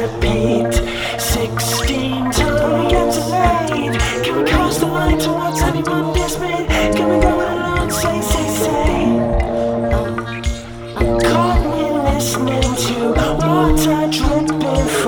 repeat 16 times. Can we get too late? Can we cross the line towards anyone dismayed? Can we go alone, say